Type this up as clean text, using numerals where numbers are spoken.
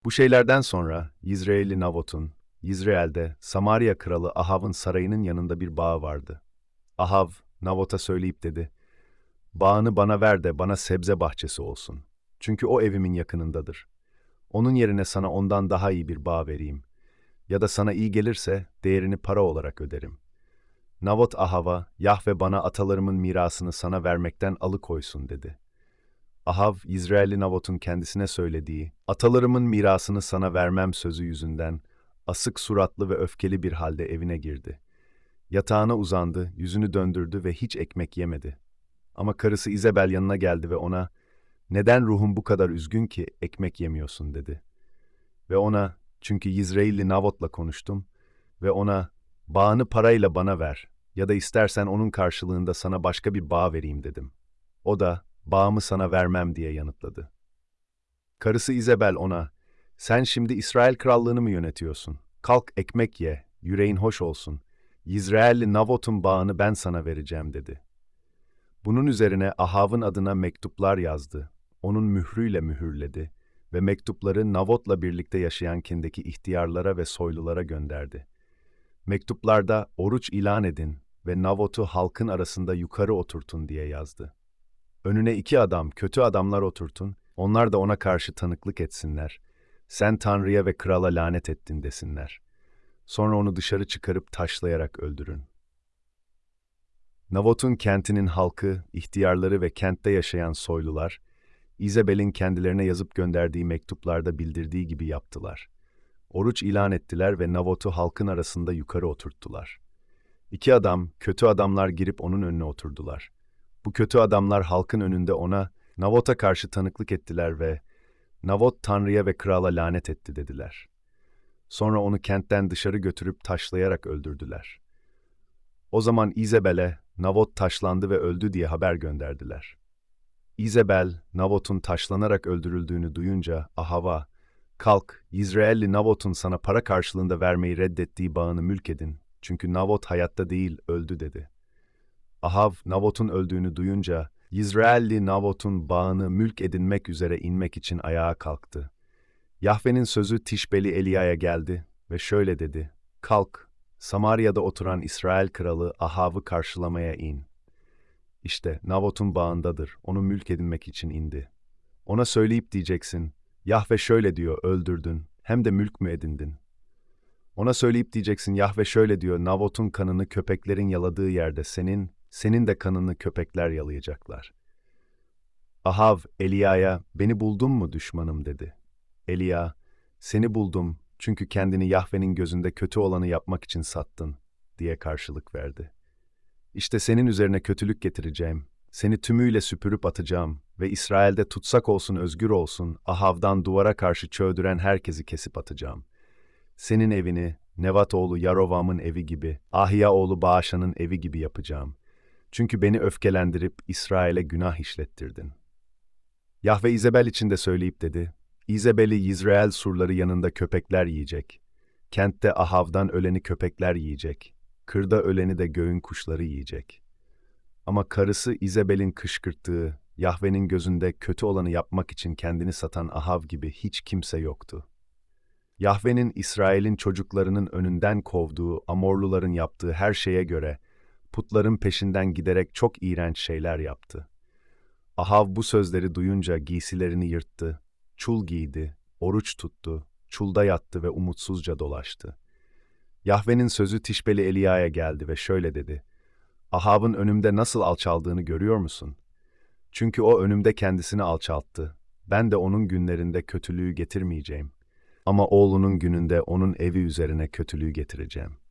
Bu şeylerden sonra Yizreeli Nabot'un, Yizreel'de Samaria kralı Ahav'ın sarayının yanında bir bağı vardı. Ahav, Nabot'a söyleyip dedi, "Bağını bana ver de bana sebze bahçesi olsun. Çünkü o evimin yakınındadır. Onun yerine sana ondan daha iyi bir bağ vereyim. Ya da sana iyi gelirse değerini para olarak öderim." Nabot Ahav'a, "Yahve bana atalarımın mirasını sana vermekten alıkoysun," dedi. Ahav, Yizreelli Nabot'un kendisine söylediği, "Atalarımın mirasını sana vermem" sözü yüzünden, asık suratlı ve öfkeli bir halde evine girdi. Yatağına uzandı, yüzünü döndürdü ve hiç ekmek yemedi. Ama karısı İzabel yanına geldi ve ona, "Neden ruhun bu kadar üzgün ki ekmek yemiyorsun?" dedi. Ve ona, "Çünkü Yizreelli Nabot'la konuştum ve ona, bağını parayla bana ver ya da istersen onun karşılığında sana başka bir bağ vereyim," dedim. O da, "Bağımı sana vermem," diye yanıtladı. Karısı İzabel ona, "Sen şimdi İsrail krallığını mı yönetiyorsun? Kalk ekmek ye, yüreğin hoş olsun. Yizreelli Nabot'un bağını ben sana vereceğim," dedi. Bunun üzerine Ahav'ın adına mektuplar yazdı, onun mührüyle mühürledi ve mektupları Nabot'la birlikte yaşayan kindeki ihtiyarlara ve soylulara gönderdi. Mektuplarda oruç ilan edin ve Nabot'u halkın arasında yukarı oturtun diye yazdı. Önüne iki adam, kötü adamlar oturtun, onlar da ona karşı tanıklık etsinler. "Sen Tanrı'ya ve krala lanet ettin," desinler. Sonra onu dışarı çıkarıp taşlayarak öldürün. Nabot'un kentinin halkı, ihtiyarları ve kentte yaşayan soylular, İzabel'in kendilerine yazıp gönderdiği mektuplarda bildirdiği gibi yaptılar. Oruç ilan ettiler ve Nabot'u halkın arasında yukarı oturttular. İki adam, kötü adamlar girip onun önüne oturdular. Bu kötü adamlar halkın önünde ona, Nabot'a karşı tanıklık ettiler ve "Nabot Tanrı'ya ve krala lanet etti," dediler. Sonra onu kentten dışarı götürüp taşlayarak öldürdüler. O zaman İzabel'e, "Nabot taşlandı ve öldü," diye haber gönderdiler. İzabel, Nabot'un taşlanarak öldürüldüğünü duyunca Ahav'a, "Kalk, Yizreelli Nabot'un sana para karşılığında vermeyi reddettiği bağını mülk edin. Çünkü Nabot hayatta değil, öldü," dedi. Ahav, Nabot'un öldüğünü duyunca, Yizreelli Nabot'un bağını mülk edinmek üzere inmek için ayağa kalktı. Yahve'nin sözü Tişbeli Eliya'ya geldi ve şöyle dedi, "Kalk, Samarya'da oturan İsrail kralı Ahav'ı karşılamaya in. İşte Nabot'un bağındadır, onu mülk edinmek için indi. Ona söyleyip diyeceksin, Yahve şöyle diyor, öldürdün, hem de mülk mü edindin? Ona söyleyip diyeceksin, Yahve şöyle diyor, Nabot'un kanını köpeklerin yaladığı yerde senin de kanını köpekler yalayacaklar." Ahav, Eliya'ya, "Beni buldun mu düşmanım?" dedi. Eliya, "Seni buldum çünkü kendini Yahve'nin gözünde kötü olanı yapmak için sattın," diye karşılık verdi. "İşte senin üzerine kötülük getireceğim, seni tümüyle süpürüp atacağım ve İsrail'de tutsak olsun özgür olsun, Ahav'dan duvara karşı çöldüren herkesi kesip atacağım. Senin evini, Nevat oğlu Yarovam'ın evi gibi, Ahiya oğlu Başan'ın evi gibi yapacağım. Çünkü beni öfkelendirip İsrail'e günah işlettirdin." Yahve İzabel için de söyleyip dedi, "İzabel'i Yizreel surları yanında köpekler yiyecek. Kentte Ahav'dan öleni köpekler yiyecek. Kırda öleni de göğün kuşları yiyecek." Ama karısı İzabel'in kışkırttığı, Yahve'nin gözünde kötü olanı yapmak için kendini satan Ahav gibi hiç kimse yoktu. Yahve'nin İsrail'in çocuklarının önünden kovduğu, Amorluların yaptığı her şeye göre, putların peşinden giderek çok iğrenç şeyler yaptı. Ahav bu sözleri duyunca giysilerini yırttı, çul giydi, oruç tuttu, çulda yattı ve umutsuzca dolaştı. Yahve'nin sözü Tişbeli Eliya'ya geldi ve şöyle dedi, "Ahav'ın önümde nasıl alçaldığını görüyor musun? Çünkü o önümde kendisini alçalttı. Ben de onun günlerinde kötülüğü getirmeyeceğim. Ama oğlunun gününde onun evi üzerine kötülüğü getireceğim."